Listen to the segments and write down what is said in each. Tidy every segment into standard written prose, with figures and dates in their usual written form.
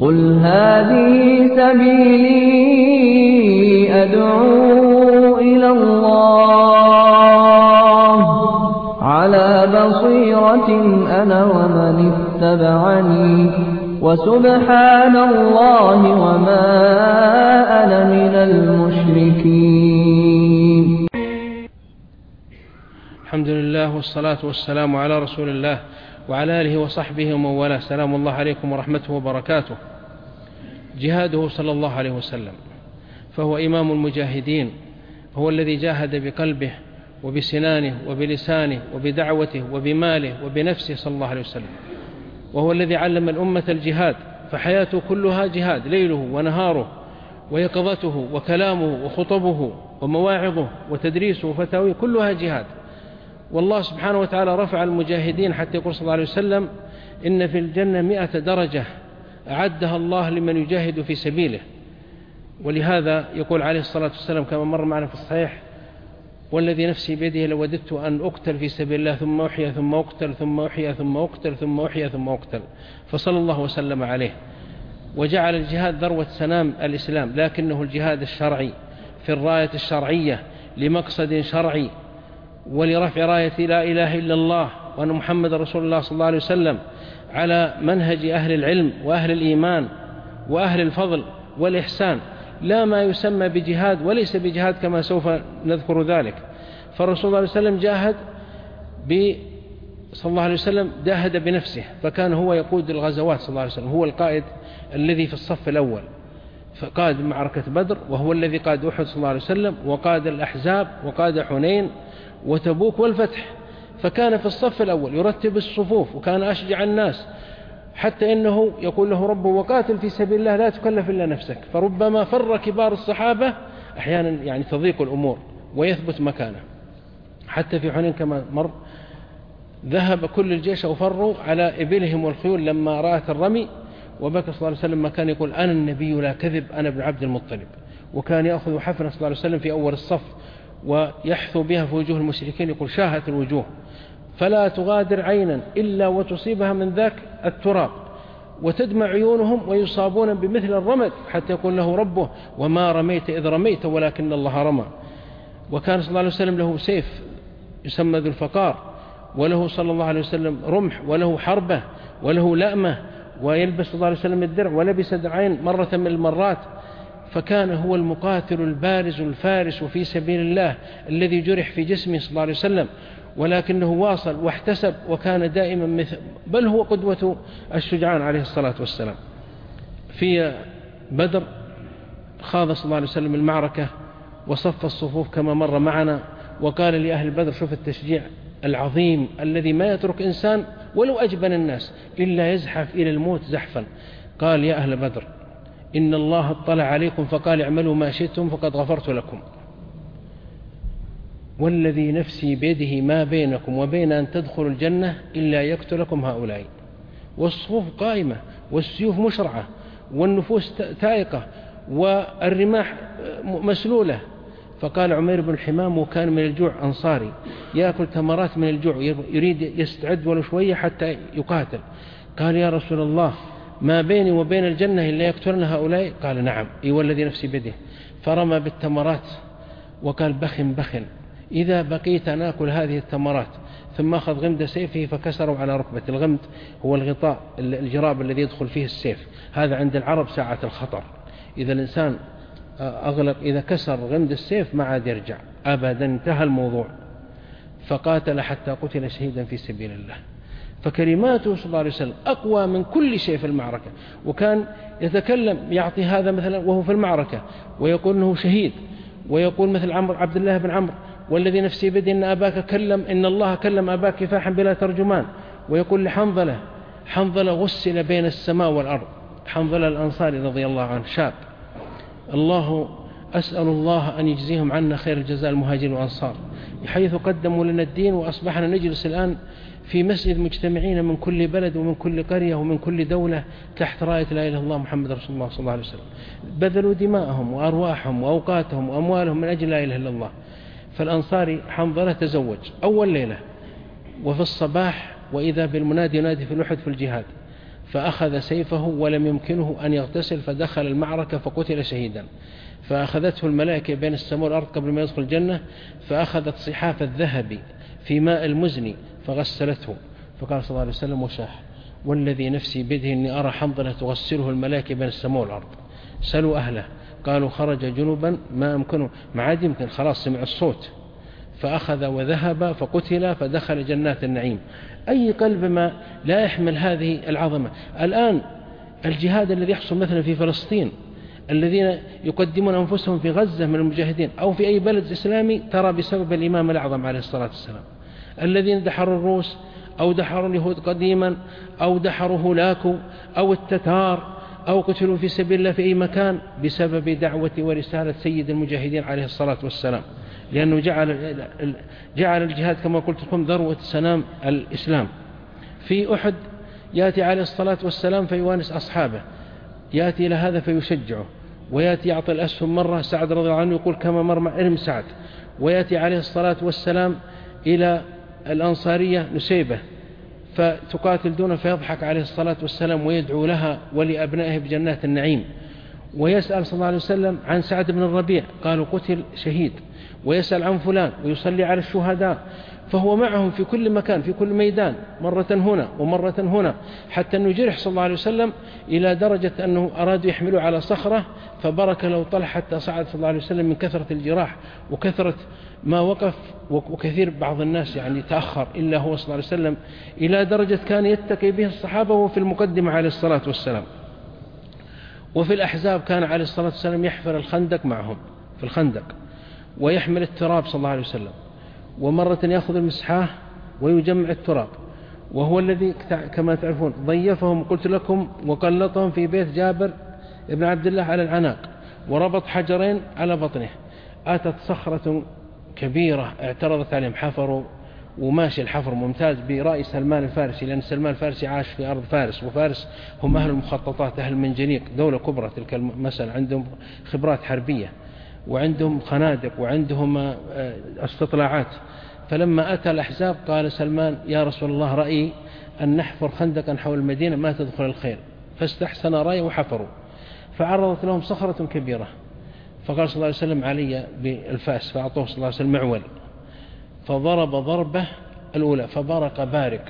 قل هذه سبيلي أدعو إلى الله على بصيرة أنا ومن اتبعني وسبحان الله وما أنا من المشركين. الحمد لله والصلاة والسلام على رسول الله وعلى آله وصحبه ومن والاه. سلام الله عليكم ورحمته وبركاته. جهاده صلى الله عليه وسلم، فهو إمام المجاهدين، هو الذي جاهد بقلبه وبسنانه وبلسانه وبدعوته وبماله وبنفسه صلى الله عليه وسلم، وهو الذي علم الأمة الجهاد، فحياته كلها جهاد، ليله ونهاره ويقظته وكلامه وخطبه ومواعظه وتدريسه وفتاويه كلها جهاد. والله سبحانه وتعالى رفع المجاهدين حتى يقول صلى الله عليه وسلم: إن في الجنة 100 درجة أعدها الله لمن يجاهد في سبيله. ولهذا يقول عليه الصلاة والسلام كما مر معنا في الصحيح: والذي نفسي بيده لوددت أن أقتل في سبيل الله ثم أحيا ثم أقتل ثم أحيا ثم أقتل ثم أحيا ثم أقتل. فصلى الله وسلم عليه، وجعل الجهاد ذروة سنام الإسلام، لكنه الجهاد الشرعي في الراية الشرعية لمقصد شرعي، ولرفع راية لا إله إلا الله وأن محمد رسول الله صلى الله عليه وسلم على منهج أهل العلم وأهل الإيمان وأهل الفضل والإحسان، لا ما يسمى بجهاد وليس بجهاد كما سوف نذكر ذلك. فالرسول صلى الله عليه وسلم صلى الله عليه وسلم جاهد بنفسه، فكان هو يقود الغزوات صلى الله عليه وسلم، هو القائد الذي في الصف الأول، فقاد معركة بدر، وهو الذي قاد أحد صلى الله عليه وسلم، وقاد الأحزاب، وقاد حنين وتبوك والفتح، فكان في الصف الأول يرتب الصفوف، وكان أشجع الناس، حتى إنه يقول له ربه: وقاتل في سبيل الله لا تكلف إلا نفسك. فربما فر كبار الصحابة أحيانا يعني تضيق الأمور ويثبت مكانه. حتى في حنين كما مر ذهب كل الجيش وفروا على إبلهم والخيول لما رأت الرمي، وبكى صلى الله عليه وسلم، ما كان يقول: أنا النبي لا كذب، أنا ابن عبد المطلب. وكان يأخذ حفنة صلى الله عليه وسلم في أول الصف ويحثو بها في وجوه المشركين، يقول: شاهت الوجوه فلا تغادر عينا إلا وتصيبها من ذاك التراب، وتدمع عيونهم ويصابون بمثل الرمد، حتى يقول له ربه: وما رميت إذ رميت ولكن الله رمى. وكان صلى الله عليه وسلم له سيف يسمى ذو الفقار، وله صلى الله عليه وسلم رمح، وله حربة، وله لأمة، ويلبس صلى الله عليه وسلم الدرع، ولبس درعين مرة من المرات. فكان هو المقاتل البارز الفارس في سبيل الله الذي جرح في جسمه صلى الله عليه وسلم، ولكنه واصل واحتسب، وكان دائما بل هو قدوة الشجعان عليه الصلاة والسلام. في بدر خاض صلى الله عليه وسلم المعركة وصف الصفوف كما مر معنا، وقال لأهل بدر: شوف التشجيع العظيم الذي ما يترك إنسان ولو أجبن الناس إلا يزحف إلى الموت زحفا. قال: يا أهل بدر، إن الله اطلع عليكم فقال: اعملوا ما شئتم فقد غفرت لكم، والذي نفسي بيده ما بينكم وبين أن تدخلوا الجنة إلا يقتلكم هؤلاء. والصفوف قائمة، والسيوف مشرعة، والنفوس تائقة، والرماح مسلولة. فقال عمير بن الحمام، وكان من الجوع أنصاري يأكل تمرات من الجوع، يريد يستعد ولو شوية حتى يقاتل. قال: يا رسول الله، ما بيني وبين الجنة إلا يقتلنا هؤلاء؟ قال: نعم، والذي نفسي بيده. فرمى بالتمرات وقال: بخن بخن، إذا بقيت نأكل هذه التمرات. ثم أخذ غمد سيفه فكسره على ركبة. الغمد هو الغطاء الجراب الذي يدخل فيه السيف، هذا عند العرب ساعة الخطر، إذا الإنسان أغلق، إذا كسر غمد السيف ما عاد يرجع أبدا، انتهى الموضوع. فقاتل حتى قتل شهيدا في سبيل الله. فكلماته صلى الله عليه وسلم أقوى من كل شيء في المعركة. وكان يتكلم يعطي هذا مثلا وهو في المعركة ويقول أنه شهيد، ويقول مثل عبد الله بن عمرو: والذي نفسي بيده إن الله كلم أباك كفاحا بلا ترجمان. ويقول لحنظلة: حنظلة غسل بين السماء والأرض، حنظلة الأنصاري رضي الله عنه شاب. أسأل الله أن يجزيهم عنا خير الجزاء المهاجرين والأنصار، حيث قدموا لنا الدين، وأصبحنا نجلس الآن في مسجد مجتمعين من كل بلد ومن كل قرية ومن كل دولة تحت راية لا إله إلا الله محمد رسول الله صلى الله عليه وسلم، بذلوا دماءهم وأرواحهم وأوقاتهم وأموالهم من أجل لا إله إلا الله. فالأنصاري حنظلة تزوج أول ليلة، وفي الصباح وإذا بالمنادي ينادي في الأحد في الجهاد، فأخذ سيفه ولم يمكنه أن يغتسل فدخل المعركة فقتل شهيدا. فأخذته الملائكة بين السماء والأرض قبل ما يدخل الجنة، فأخذت صحاف الذهب في ماء المزن فغسلته. فقال صلى الله عليه وسلم وشاح والذي نفسي بيده إني أرى حنظلة تغسله الملائكة بين السماء والأرض. سألوا أهله قالوا خرج جنوبا ما أمكنه، ما عاد يمكن، خلاص سمع الصوت، فأخذ وذهب فقتل فدخل جنات النعيم. أي قلب ما لا يحمل هذه العظمة. الآن الجهاد الذي يحصل مثلا في فلسطين، الذين يقدمون أنفسهم في غزة من المجاهدين أو في أي بلد إسلامي، ترى بسبب الإمام الأعظم عليه الصلاة والسلام. الذين دحروا الروس أو دحروا اليهود قديما أو دحروا هولاكو أو التتار أو قتلوا في سبيل الله في أي مكان بسبب دعوة ورسالة سيد المجاهدين عليه الصلاة والسلام، لأنه جعل الجهاد كما قلت لكم ذروة سنام الإسلام. في أحد يأتي عليه الصلاة والسلام فيوانس أصحابه، يأتي إلى هذا فيشجعه، ويأتي يعطي الأسهم مرة سعد رضي الله عنه يقول كما مرمى ارم سعد، ويأتي عليه الصلاة والسلام إلى الأنصارية نسيبة فتقاتل دونه فيضحك عليه الصلاة والسلام ويدعو لها ولأبنائه بجنات النعيم. ويسأل صلى الله عليه وسلم عن سعد بن الربيع قالوا قتل شهيد، ويسأل عن فلان ويصلي على الشهداء، فهو معهم في كل مكان في كل ميدان، مرة هنا ومرة هنا، حتى أنه جرح صلى الله عليه وسلم إلى درجة أنه أرادوا يحملوا على صخرة فبرك له طلح حتى صعد صلى الله عليه وسلم من كثرة الجراح وكثرة ما وقف، وكثير بعض الناس يعني تأخر إلا هو صلى الله عليه وسلم، إلى درجة كان يتقي به الصحابة وفي المقدمة عليه الصلاة والسلام. وفي الأحزاب كان عليه الصلاة والسلام يحفر الخندق معهم في الخندق ويحمل التراب صلى الله عليه وسلم، ومرة يأخذ المسحاه ويجمع التراب، وهو الذي كما تعرفون ضيفهم قلت لكم وقلطهم في بيت جابر ابن عبد الله على العناق، وربط حجرين على بطنه. أتت صخرة كبيرة اعترضت عليهم، حفروا وماشي الحفر ممتاز برأي سلمان الفارسي، لأن سلمان الفارسي عاش في أرض فارس، وفارس هم أهل المخططات، أهل المنجنيق، دولة كبرى تلك المسألة، عندهم خبرات حربية وعندهم خنادق وعندهم استطلاعات. فلما أتى الأحزاب قال سلمان يا رسول الله رأيي أن نحفر خندقا حول المدينة ما تدخل الخيل، فاستحسن رأيه وحفروا، فعرضت لهم صخرة كبيرة، فقال صلى الله عليه وسلم علي بالفاس، فأعطوه صلى الله عليه وسلم معول، فضرب ضربة الأولى فبارك بارك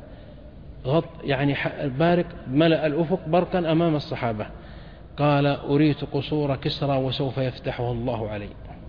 يعني بارك ملأ الأفق برقا أمام الصحابة. قال أريت قصور كسرى وسوف يفتحه الله علي،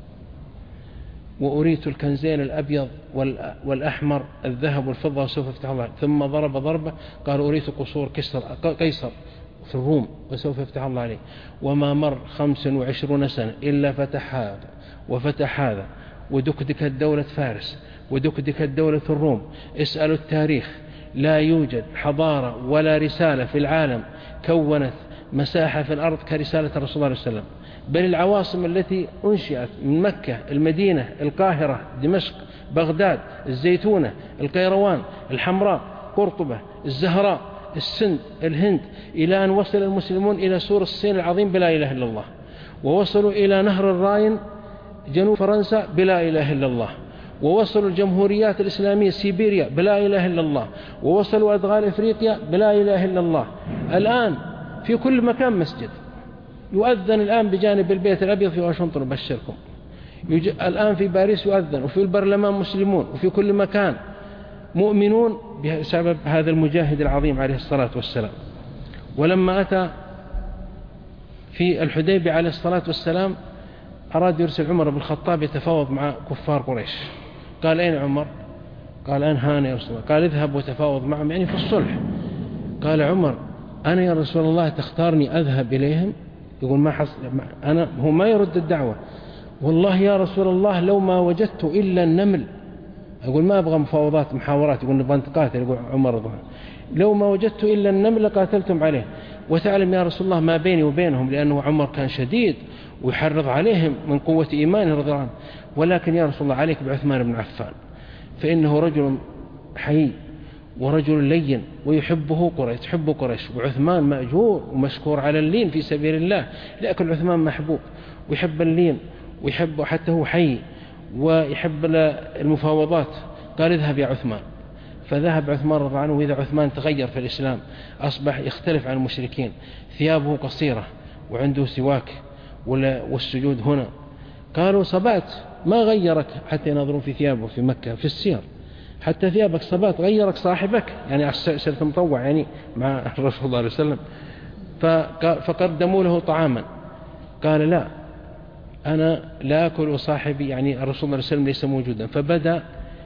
وأريت الكنزين الأبيض والأحمر الذهب والفضة وسوف يفتح الله. ثم ضرب ضربة قال أريت قصور قيصر في الروم وسوف يفتح الله عليه. وما مر 25 سنة إلا فتح هذا وفتح هذا، ودكدكت دولة فارس ودكدكت دولة الروم. اسألوا التاريخ، لا يوجد حضارة ولا رسالة في العالم كونت مساحة في الأرض كرسالة الرسول صلى الله عليه وسلم، بل العواصم التي أنشئت من مكة، المدينة، القاهرة، دمشق، بغداد، الزيتونة، القيروان، الحمراء، قرطبة، الزهراء، السند، الهند، إلى أن وصل المسلمون إلى سور الصين العظيم بلا إله إلا الله، ووصلوا إلى نهر الراين جنوب فرنسا بلا إله إلا الله، ووصلوا الجمهوريات الإسلامية سيبيريا بلا إله إلا الله، ووصلوا أدغال إفريقيا بلا إله إلا الله. الآن في كل مكان مسجد، يؤذن الآن بجانب البيت الأبيض في واشنطن أبشركم، الآن في باريس يؤذن، وفي البرلمان مسلمون، وفي كل مكان مؤمنون بسبب هذا المجاهد العظيم عليه الصلاة والسلام. ولما أتى في الحديبية عليه الصلاة والسلام أراد يرسل عمر بن الخطاب يتفاوض مع كفار قريش. قال أين عمر؟ قال أنهانا يا رسول الله. قال اذهب وتفاوض معهم يعني في الصلح. قال عمر أنا يا رسول الله تختارني أذهب إليهم؟ يقول ما حصل، أنا هو ما يرد الدعوة. والله يا رسول الله لو ما وجدت إلا النمل. يقول ما أبغى مفاوضات محاورات، يقول نبغى نتقاتل. يقول عمر رضي الله عنه لو ما وجدت إلا النمل قاتلتم عليه. وتعلم يا رسول الله ما بيني وبينهم، لأنه عمر كان شديد ويحرض عليهم من قوة إيمانه رضي الله عنه، ولكن يا رسول الله عليك بعثمان بن عفان، فإنه رجل حي ورجل لين ويحبه قريش، تحب قريش، وعثمان مأجور ومشكور على اللين في سبيل الله، لكن عثمان محبوب ويحب اللين ويحبه حتى هو حي ويحب المفاوضات. قال اذهب يا عثمان. فذهب عثمان رضي الله عنه، وإذا عثمان تغير في الإسلام أصبح يختلف عن المشركين، ثيابه قصيرة وعنده سواك والسجود هنا. قالوا صبات ما غيرك، حتى ينظرون في ثيابه في مكة في السير، حتى ثيابك صبات غيرك صاحبك، يعني صرت مطوع يعني مع الرسول صلى الله عليه وسلم. فقدموا له طعاما، قال لا أنا لا أكل صاحبي، يعني الرسول صلى الله عليه وسلم ليس موجودا. فبدأ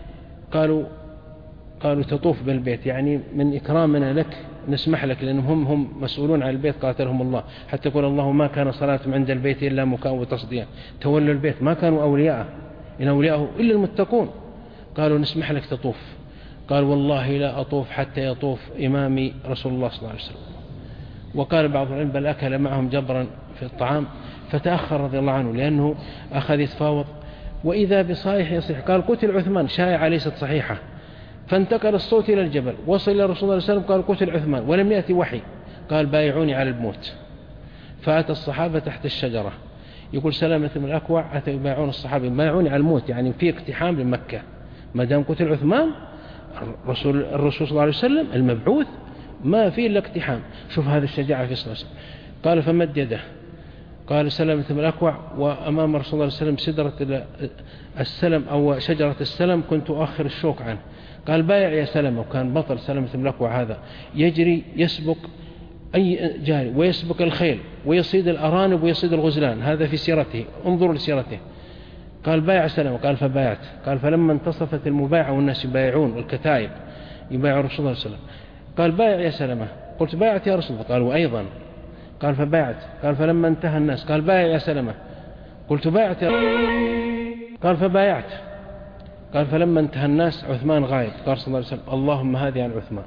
قالوا تطوف بالبيت، يعني من إكرامنا لك نسمح لك، لأنهم هم مسؤولون عن البيت قاتلهم الله، حتى يقول الله ما كان صلاتهم عند البيت إلا مكاء وتصدية، تولوا البيت ما كانوا أولياءه إن أولياءه إلا المتقون. قالوا نسمح لك تطوف. قال والله لا أطوف حتى يطوف إمامي رسول الله صلى الله عليه وسلم. وقال بعض العلم بل أكل معهم جبرا في الطعام، فتأخر رضي الله عنه لأنه أخذ يتفاوض، وإذا بصائح يصيح. قال قتل عثمان، شائعة ليست صحيحة. فانتقل الصوت إلى الجبل، وصل إلى رسول الله صلى الله عليه وسلم، قال قتل عثمان، ولم يأتي وحي. قال بايعوني على الموت. فأتى الصحابة تحت الشجرة، يقول سلامة بن الأكوع أتوا يبايعون الصحابة، بايعوني على الموت، يعني في اقتحام لمكة ما دام قتل عثمان الرسول صلى الله عليه وسلم المبعوث، ما في إلا اقتحام. شوف هذه الشجاعة في صلى الله عليه وسلم. قال فمد يده، قال سلامة بن الأكوع، وأمام رسول الله صلى الله عليه وسلم سدرة السلم أو شجرة السلم كنت أؤخر الشوك عنه. قال بايع يا سلمة، وكان بطل سلمة بن الأكوع هذا، يجري يسبق أي جاري ويسبق الخيل ويصيد الأرانب ويصيد الغزلان، هذا في سيرته، انظروا لسيرته. قال بايع سلمة، قال فبايعت. قال فلما انتصفت المبايعة والناس يبايعون والكتائب يبايع رسول الله صلى الله عليه وسلم، قال بايع يا سلمة، قلت بايعت يا رسول الله، قال وأيضا. قال فبايعت. قال فلما انتهى الناس قال بايع يا سلمة، قلت بايعت يا رسول الله، قال فبايعت. قال فلما انتهى الناس عثمان غايب، قال صلى الله عليه وسلم اللهم هذه عن عثمان،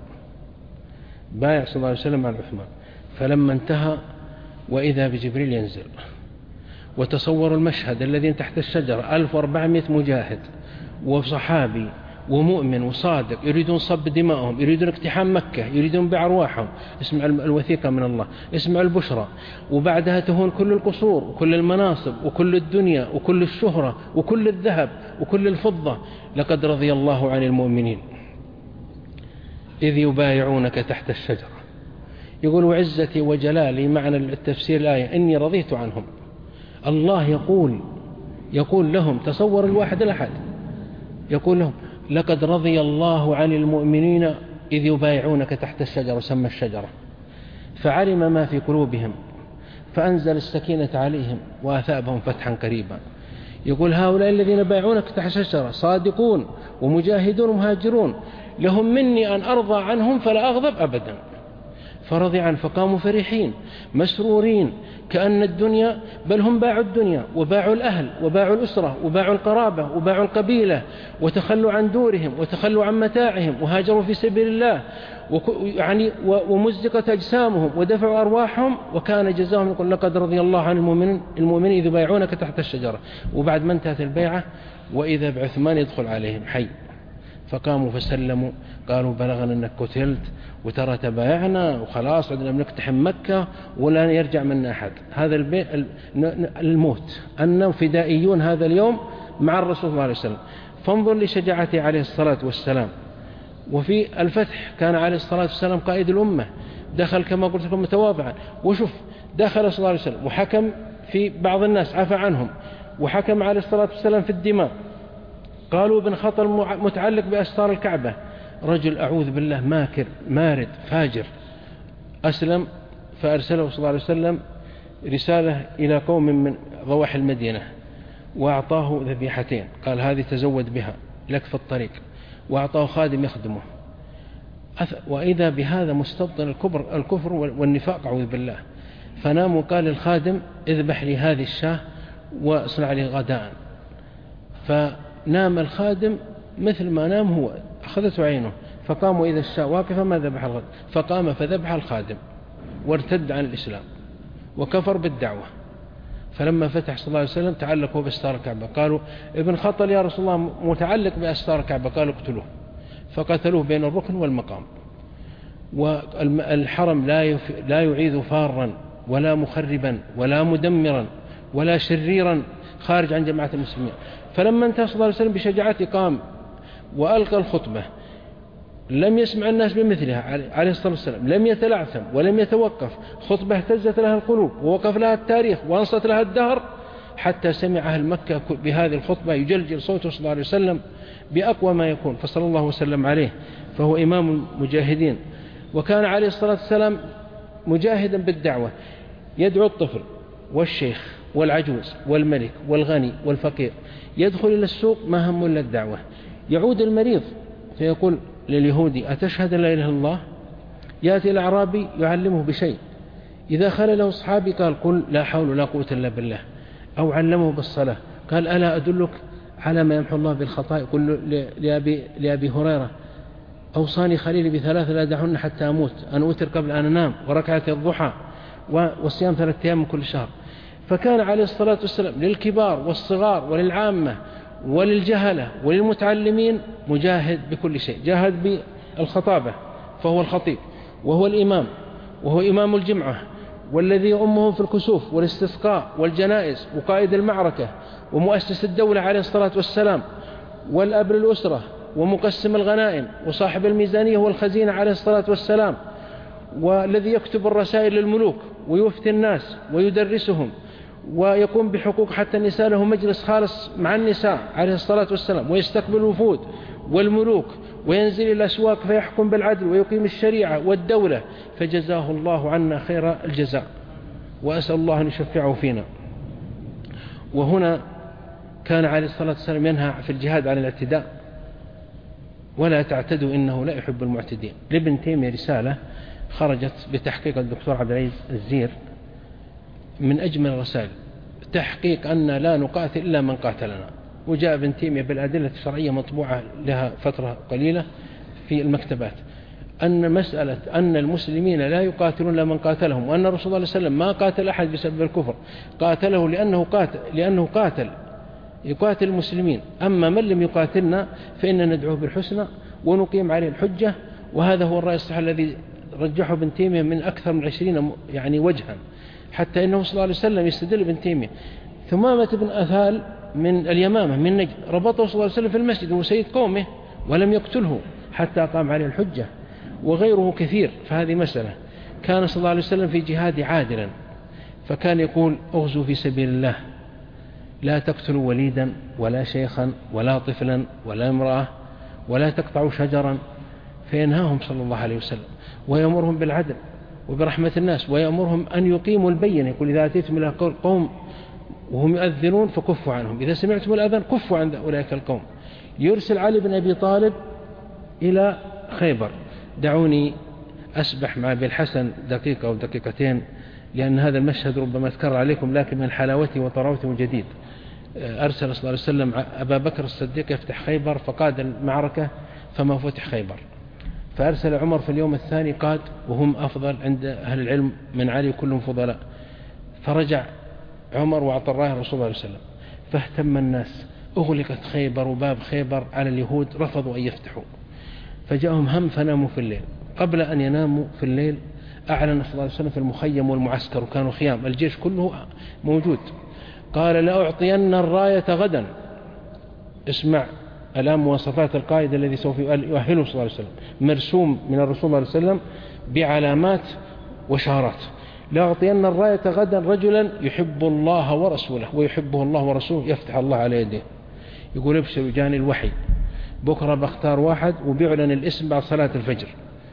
بايع صلى الله عليه وسلم عن عثمان. فلما انتهى وإذا بجبريل ينزل، وتصوروا المشهد الذين تحت الشجرة 1400 مجاهد وصحابي ومؤمن وصادق يريدون صب دمائهم، يريدون اقتحام مكة، يريدون بيع أرواحهم. اسمع الوثيقة من الله، اسمع البشرى، وبعدها تهون كل القصور وكل المناصب وكل الدنيا وكل الشهرة وكل الذهب وكل الفضة. لقد رضي الله عن المؤمنين إذ يبايعونك تحت الشجرة. يقول وعزتي وجلالي، معنى التفسير الآية إني رضيت عنهم. الله يقول لهم، تصور الواحد الأحد يقول لهم لقد رضي الله عن المؤمنين إذ يبايعونك تحت الشجرة، سمى الشجرة، فعلم ما في قلوبهم فأنزل السكينة عليهم وأثابهم فتحا قريبا. يقول هؤلاء الذين بايعونك تحت الشجرة صادقون ومجاهدون ومهاجرون، لهم مني أن أرضى عنهم فلا أغضب أبدا. فرضي عنه، فقاموا فرحين مسرورين كأن الدنيا، بل هم باعوا الدنيا وباعوا الأهل وباعوا الأسرة وباعوا القرابة وباعوا القبيلة، وتخلوا عن دورهم وتخلوا عن متاعهم وهاجروا في سبيل الله، يعني ومزقت أجسامهم ودفعوا أرواحهم، وكان جزاهم يقول لقد رضي الله عن المؤمنين إذ بايعونك تحت الشجرة. وبعد ما انتهت البيعة وإذا بعثمان يدخل عليهم حي، فقاموا فسلموا، قالوا بلغنا أنك قتلت، وترى تبايعنا وخلاص عدنا بنقتحم مكة ولا يرجع منا أحد. هذا الموت، أنهم فدائيون هذا اليوم مع الرسول صلى الله عليه وسلم. فانظر لشجاعته عليه الصلاة والسلام. وفي الفتح كان عليه الصلاة والسلام قائد الأمة، دخل كما قلت لكم متواضعا، وشوف دخل صلى الله عليه وسلم وحكم في بعض الناس عفى عنهم، وحكم عليه الصلاة والسلام في الدماء. قالوا ابن خطل متعلق بأستار الكعبة، رجل أعوذ بالله ماكر مارد فاجر، أسلم، فأرسله صلى الله عليه وسلم رسالة إلى قوم من ضواحي المدينة، وأعطاه ذبيحتين، قال هذه تزود بها لك في الطريق، وأعطاه خادم يخدمه. وإذا بهذا مستبطن الكفر والنفاق أعوذ بالله. فنام وقال للخادم اذبح لي هذه الشاة واصنع لي غداء. فنام الخادم مثل ما نام هو، أخذته عينه، فقام وإذا الشاة واقفة ما ذبح الغد، فقام فذبح الخادم وارتد عن الإسلام وكفر بالدعوة. فلما فتح صلى الله عليه وسلم تعلقوا بأستار الكعبة، قالوا ابن خطل يا رسول الله متعلق بأستار الكعبة، قالوا اقتلوه، فقتلوه بين الركن والمقام. والحرم لا يعيذ فارا ولا مخربا ولا مدمرا ولا شريرا خارج عن جماعة المسلمين. فلما انتهى صلى الله عليه وسلم بشجاعته قام وألقى الخطبة، لم يسمع الناس بمثلها عليه الصلاة والسلام، لم يتلعثم ولم يتوقف، خطبة اهتزت لها القلوب ووقف لها التاريخ وأنصت لها الدهر، حتى سمع أهل مكة بهذه الخطبة يجلجل صوته صلى الله عليه وسلم بأقوى ما يكون، فصلى الله وسلم عليه، فهو إمام المجاهدين. وكان عليه الصلاة والسلام مجاهدا بالدعوة، يدعو الطفل والشيخ والعجوز والملك والغني والفقير، يدخل إلى السوق ما هم إلا الدعوة. يعود المريض فيقول لليهودي أتشهد لا إله إلا الله؟ يأتي الأعرابي يعلمه بشيء، إذا خلى له أصحابي قال قل لا حول ولا قوة إلا بالله، أو علمه بالصلاة قال ألا أدلك على ما يمحو الله بالخطايا؟ قل لأبي هريرة أوصاني خليلي بثلاث لا أدعهن حتى أموت، أن أوتر قبل أن أنام، وركعة الضحى، والصيام 3 أيام من كل شهر. فكان عليه الصلاة والسلام للكبار والصغار وللعامة وللجهلة وللمتعلمين مجاهد بكل شيء. جاهد بالخطابة فهو الخطيب، وهو الإمام، وهو إمام الجمعة، والذي يؤمهم في الكسوف والاستسقاء والجنائز، وقائد المعركة، ومؤسس الدولة عليه الصلاة والسلام، والأب للأسرة، ومقسم الغنائم، وصاحب الميزانية والخزينة عليه الصلاة والسلام، والذي يكتب الرسائل للملوك ويفتي الناس ويدرسهم، ويقوم بحقوق حتى النساء، له مجلس خالص مع النساء عليه الصلاة والسلام، ويستقبل الوفود والملوك، وينزل إلى الأسواق فيحكم بالعدل ويقيم الشريعة والدولة، فجزاه الله عنا خير الجزاء، وأسأل الله أن يشفعه فينا. وهنا كان عليه الصلاة والسلام ينهى في الجهاد عن الاعتداء، ولا تعتدوا إنه لا يحب المعتدين. لابن تيمية رسالة خرجت بتحقيق الدكتور عبد العزيز الزير، من أجمل الرسائل، تحقيق أن لا نقاتل إلا من قاتلنا. وجاء ابن تيمية بالأدلة الشرعية مطبوعة لها فترة قليلة في المكتبات، أن مسألة أن المسلمين لا يقاتلون إلا من قاتلهم، وأن الرسول صلى الله عليه وسلم ما قاتل أحد بسبب الكفر، قاتله لأنه قاتل يقاتل المسلمين. أما من لم يقاتلنا فإننا ندعوه بالحسنى ونقيم عليه الحجة. وهذا هو الرأي الصحيح الذي رجحه ابن تيمية من أكثر من 20 وجها، حتى إنه صلى الله عليه وسلم يستدل ابن تيمية. ثمامة بن أثال من اليمامة من نجد ربطه صلى الله عليه وسلم في المسجد وهو سيد قومه ولم يقتله حتى قام عليه الحجة، وغيره كثير. فهذه مسألة. كان صلى الله عليه وسلم في جهاد عادلا، فكان يقول اغزوا في سبيل الله، لا تقتلوا وليدا ولا شيخا ولا طفلا ولا امرأة ولا تقطعوا شجرا، فينهاهم صلى الله عليه وسلم ويأمرهم بالعدل وبرحمة الناس، ويأمرهم أن يقيموا البينة. يقول إذا أتيتم إلى قوم وهم يؤذنون فكفوا عنهم، إذا سمعتم الأذان كفوا عن أولئك القوم. يرسل علي بن أبي طالب إلى خيبر. دعوني أسبح مع أبي الحسن دقيقة أو دقيقتين، لأن هذا المشهد ربما أذكر عليكم، لكن من حلاوته وطراوته جديد. أرسل صلى الله عليه وسلم أبا بكر الصديق يفتح خيبر، فقاد المعركة فما فتح خيبر. فأرسل عمر في اليوم الثاني قاد، وهم أفضل عند أهل العلم من علي كلهم فضلاء. فرجع عمر وأعطى الراية الرسول صلى الله عليه وسلم، فاهتم الناس. أغلقت خيبر وباب خيبر على اليهود، رفضوا أن يفتحوا، فجاءهم هم فناموا في الليل. قبل أن يناموا في الليل أعلن صلى الله عليه وسلم في المخيم والمعسكر، وكانوا خيام، الجيش كله موجود. قال لأعطين الراية غدا. اسمع الآن مواصفات القائد الذي سوف يؤهله صلى الله عليه وسلم، مرسوم من الرسول صلى الله عليه وسلم بعلامات وشارات. لأعطين الراية غدا رجلا يحب الله ورسوله ويحبه الله ورسوله، يفتح الله على يده. يقول ابشروا جاني الوحي، بكرة بختار واحد وبيعلن الاسم بعد صلاة الفجر،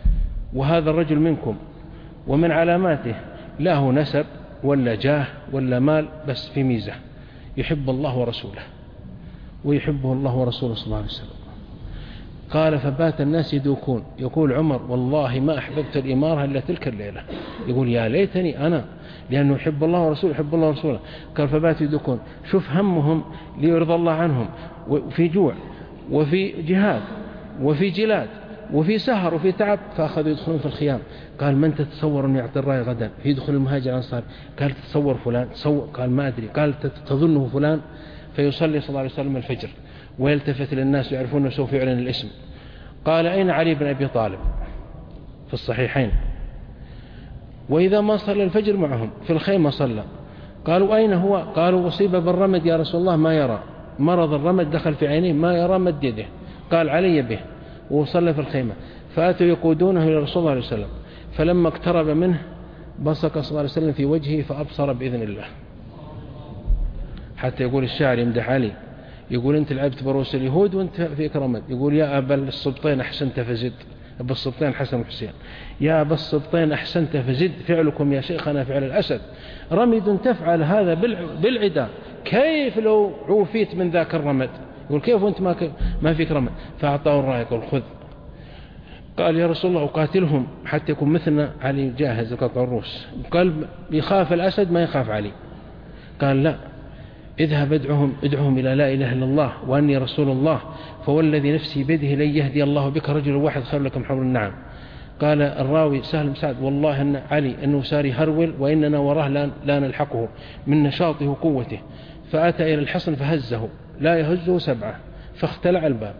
وهذا الرجل منكم. ومن علاماته لا هو نسب ولا جاه ولا مال، بس في ميزة، يحب الله ورسوله ويحبه الله ورسوله صلى الله عليه وسلم. قال فبات الناس يدوكون. يقول عمر والله ما أحببت الإمارة إلا تلك الليلة. يقول يا ليتني أنا، لأنه يحب الله ورسوله، يحب الله ورسوله. قال فبات يدوكون. شوف همهم ليرضى الله عنهم، وفي جوع وفي جهاد وفي جلاد وفي سهر وفي تعب، فأخذوا يدخلون في الخيام. قال من تتصور أن يعطي الراية غدا؟ يدخل المهاجر الأنصاري. قال تتصور فلان؟ قال ما أدري. قال تظنه فلان؟ فيصلي صلى الله عليه وسلم الفجر ويلتفت للناس يعرفون أنه سوف يعلن الاسم. قال أين علي بن أبي طالب؟ في الصحيحين. وإذا ما صلى الفجر معهم في الخيمة صلى. قالوا أين هو؟ قالوا أصيب بالرمد يا رسول الله، ما يرى، مرض الرمد دخل في عينيه، ما يرى، مد يده. قال علي به. وصلى في الخيمة، فأتوا يقودونه إلى رسول الله عليه وسلم، فلما اقترب منه بصق صلى الله عليه وسلم في وجهه فأبصر بإذن الله. حتى يقول الشاعر يمدح علي، يقول أنت لعبت برؤوس اليهود وأنت فيك رمد، يقول يا أبا السبطين أحسنت فزد، أبا السبطين حسن وحسين، يا أبا السبطين أحسنت فزد، فعلكم يا شيخنا فعل الأسد، رمد تفعل هذا بالعدا، كيف لو عوفيت من ذاك الرمد؟ يقول كيف وأنت ما فيك رمد؟ فأعطاه الراية يقول خذ. قال يا رسول الله أقاتلهم حتى يكون مثلنا، علي جاهز لقطع الروس، قال يخاف الأسد ما يخاف علي. قال لا، اذهب ادعهم إلى لا إله إلا الله وأني رسول الله، فوالذي نفسي بيده لن يهدي الله بك رجل واحد خير لكم حمر النعم. قال الراوي سهل بن سعد والله أن علي أنه صار يهرول وإننا وراه لا نلحقه من نشاطه وقوته، فأتى إلى الحصن فهزه لا يهزه 7 فاختلع الباب،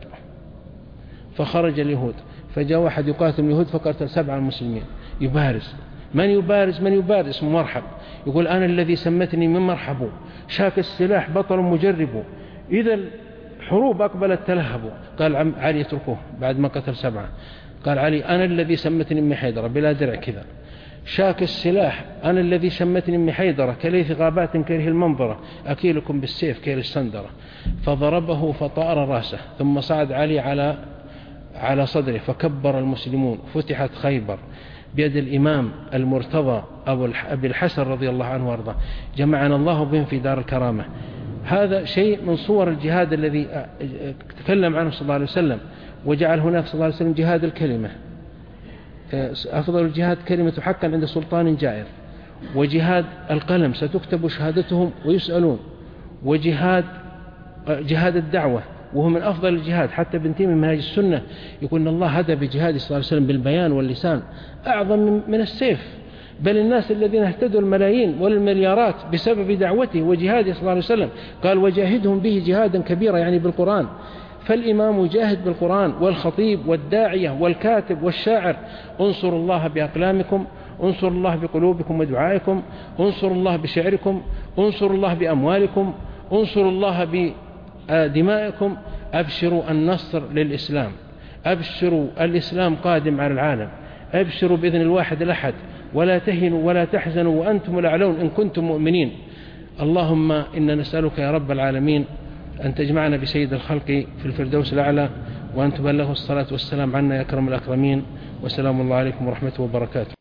فخرج اليهود، فجاء واحد يقاتل اليهود فقتل 7 المسلمين. يبارز من يبارز اسمه مرحب، يقول أنا الذي سمتني من مرحبه، شاك السلاح بطل مجرب، إذا الحروب أقبلت تلهب. قال علي اتركوه بعد ما قتل 7، قال علي أنا الذي سمتني من حيدرة بلا درع كذا، شاك السلاح أنا الذي سمتني من حيدرة كليث غابات كره المنظرة، أكيلكم بالسيف كيل السندرة. فضربه فطار راسه، ثم صعد علي على صدره فكبر المسلمون، فتحت خيبر بيد الإمام المرتضى أبي الحسن رضي الله عنه وارضاه، جمعنا الله بهم في دار الكرامة. هذا شيء من صور الجهاد الذي تكلم عنه صلى الله عليه وسلم، وجعل هناك صلى الله عليه وسلم جهاد الكلمة، أفضل الجهاد كلمة حقا عند سلطان جائر، وجهاد القلم ستكتب شهادتهم ويسألون، وجهاد الدعوة وهو من أفضل الجهاد. حتى ابن تيمية من منهاج السنة يقول إن الله هدى بجهاد صلى الله عليه وسلم بالبيان واللسان أعظم من السيف، بل الناس الذين اهتدوا الملايين والمليارات بسبب دعوته وجهاده صلى الله عليه وسلم، قال وجاهدهم به جهادا كبيرا يعني بالقرآن. فالإمام جاهد بالقرآن، والخطيب والداعية والكاتب والشاعر. انصروا الله بأقلامكم، انصروا الله بقلوبكم ودعائكم، انصروا الله بشعركم، انصروا الله بأموالكم، انصروا الله بدمائكم. أبشروا النصر للإسلام، أبشروا الإسلام قادم على العالم، أبشروا بإذن الواحد الأحد، ولا تهنوا ولا تحزنوا وأنتم الأعلون إن كنتم مؤمنين. اللهم إنا نسألك يا رب العالمين أن تجمعنا بسيد الخلق في الفردوس الأعلى، وأن تبلغه الصلاة والسلام عنا يا أكرم الأكرمين، وسلام الله عليكم ورحمته وبركاته.